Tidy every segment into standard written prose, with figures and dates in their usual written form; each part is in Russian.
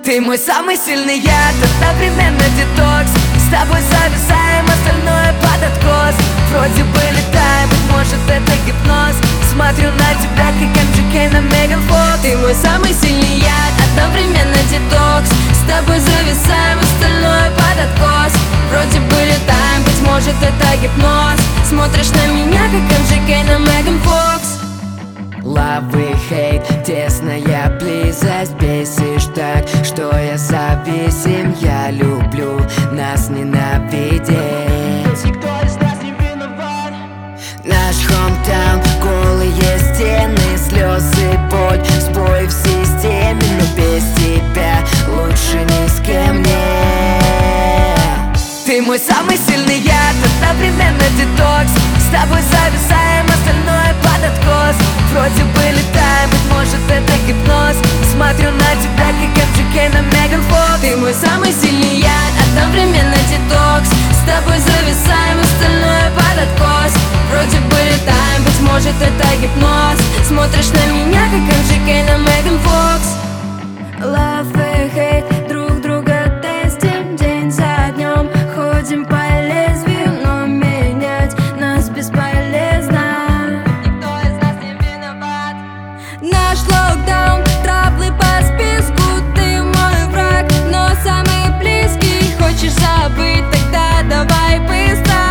Ты мой самый сильный яд, одновременно детокс. С тобой зависаем, остальное под откос. Вроде бы летаем, быть может это гипноз. Смотрю на тебя, как MGK на Меган Фокс. Ты мой самый сильный яд, одновременно детокс. С тобой зависаем, остальное под откос. Вроде бы летаем, быть может это гипноз. Смотришь на меня, как MGK на Меган Фокс. Love и hate, тесная близость. Бесишь так, что я зависим. Я люблю нас ненавидеть. Никто из нас не виноват. Наш hometown, голые стены, слезы, боль, сбой в системе. Но без тебя лучше ни с кем нет. Ты мой самый сильный яд, одновременно детокс. С тобой зависаем, остальное под откос. Вроде бы летаем, быть может это гипноз. Смотрю на тебя, как MGK на Меган Фокс. Ты мой самый сильный яд, одновременно детокс. С тобой зависаем, остальное под откос. Вроде бы летаем, быть может это гипноз. Смотришь на меня, как MGK на Меган Фокс. Love и hate, друг друга тестим день за днем. Ходим по лезвию, но менять нас бесполезно. Никто из нас не виноват. Наш локдаун, траблы по списку. Ты мой враг, но самый близкий. Хочешь забыть, тогда давай быстро.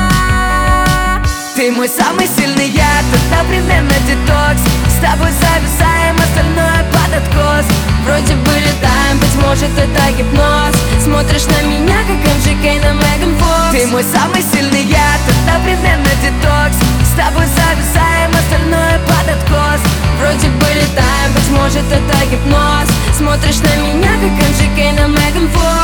Ты мой самый сильный яд, одновременно детокс. С тобой зависаем, остальное под откос. Вроде бы летаем, быть может это гипноз. Смотришь на меня, как MGK на Меган Фокс. Ты мой самый сильный яд, одновременно детокс. С тобой зависаем, остальное под откос. Вроде бы летаем, быть может это гипноз. Смотришь на меня, как MGK на Меган Фокс.